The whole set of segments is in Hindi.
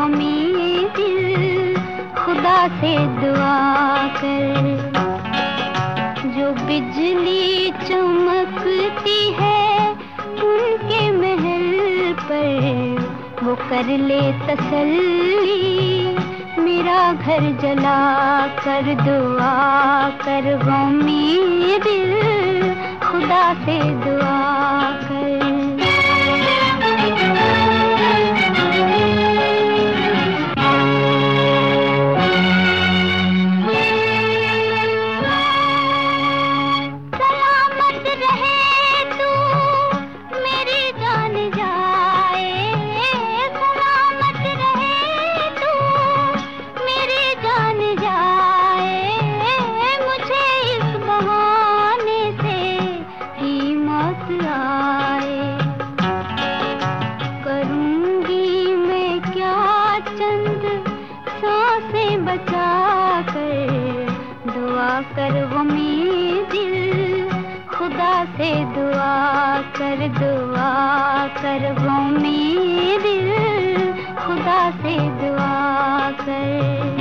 गमी दिल, खुदा से दुआ कर। जो बिजली चमकती है उनके महल पर, वो कर ले तसल्ली, मेरा घर जला कर दुआ कर। गमी दिल, खुदा से दुआ कर। बचा कर दुआ कर। गमी दिल, खुदा से दुआ कर, दुआ कर। गमी दिल, खुदा से दुआ कर।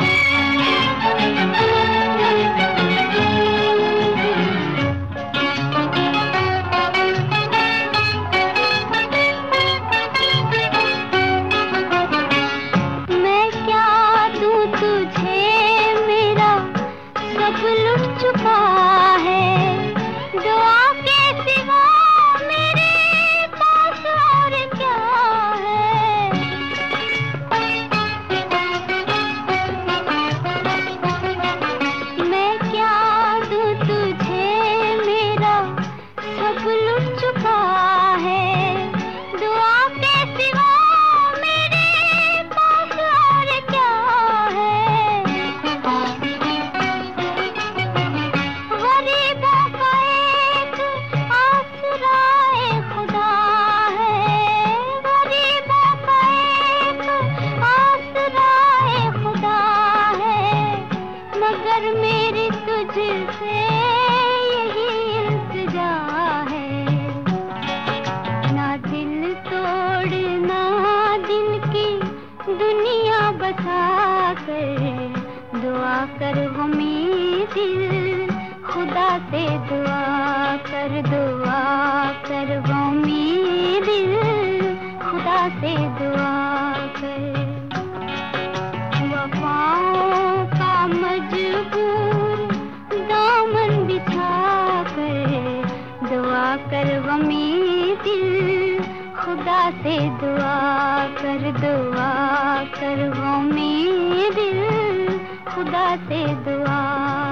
लुट चुका है, दुआ के सिवा मेरे पास और क्या है। मैं क्या दूं तुझे, मेरा सब लुट चुका है, दुआ के सिवा मेरे पास और क्या है। मेरी तुझसे यही इल्तिजा है, ना दिल तोड़ना, दिल की दुनिया बसा कर दुआ कर। गमी दिल, खुदा से दुआ कर, दुआ कर। गमी दिल, खुदा से दुआ कर। वफाओं का मजबूर दामन बिछा कर दुआ कर। गमी दिल, खुदा से दुआ कर, दुआ कर। गमी दिल, खुदा से दुआ